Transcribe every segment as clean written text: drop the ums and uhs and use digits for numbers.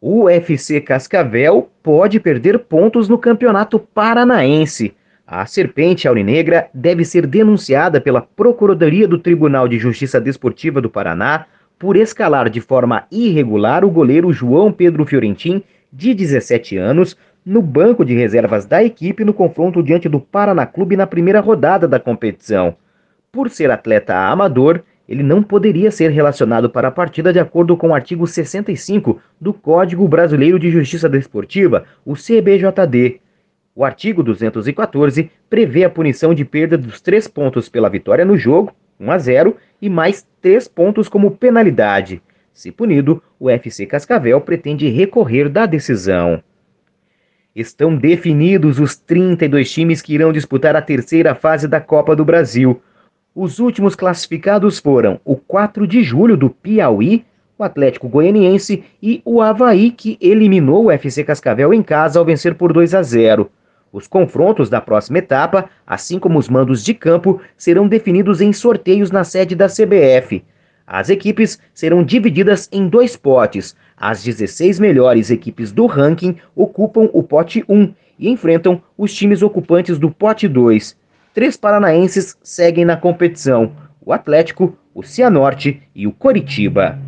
O UFC Cascavel pode perder pontos no Campeonato Paranaense. A Serpente Aurinegra deve ser denunciada pela Procuradoria do Tribunal de Justiça Desportiva do Paraná por escalar de forma irregular o goleiro João Pedro Fiorentin, de 17 anos, no banco de reservas da equipe no confronto diante do Paraná Clube na primeira rodada da competição. Por ser atleta amador, ele não poderia ser relacionado para a partida de acordo com o artigo 65 do Código Brasileiro de Justiça Desportiva, o CBJD. O artigo 214 prevê a punição de perda dos 3 pontos pela vitória no jogo, 1-0, e mais 3 pontos como penalidade. Se punido, o FC Cascavel pretende recorrer da decisão. Estão definidos os 32 times que irão disputar a terceira fase da Copa do Brasil. Os últimos classificados foram o 4 de julho do Piauí, o Atlético Goianiense e o Avaí, que eliminou o FC Cascavel em casa ao vencer por 2-0. Os confrontos da próxima etapa, assim como os mandos de campo, serão definidos em sorteios na sede da CBF. As equipes serão divididas em 2 potes. As 16 melhores equipes do ranking ocupam o pote 1 e enfrentam os times ocupantes do pote 2. 3 paranaenses seguem na competição: o Atlético, o Cianorte e o Coritiba.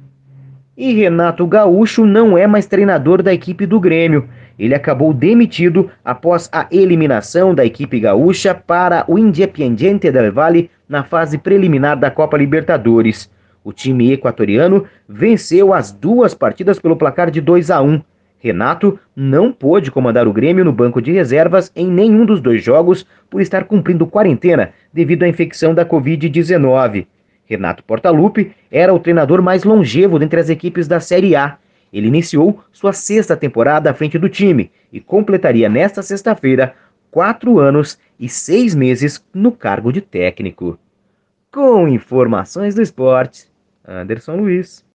E Renato Gaúcho não é mais treinador da equipe do Grêmio. Ele acabou demitido após a eliminação da equipe gaúcha para o Independiente del Valle na fase preliminar da Copa Libertadores. O time equatoriano venceu as 2 partidas pelo placar de 2-1. Renato não pôde comandar o Grêmio no banco de reservas em nenhum dos 2 jogos por estar cumprindo quarentena devido à infecção da Covid-19. Renato Portaluppi era o treinador mais longevo dentre as equipes da Série A. Ele iniciou sua 6ª temporada à frente do time e completaria nesta sexta-feira 4 anos e 6 meses no cargo de técnico. Com informações do esporte, Anderson Luiz.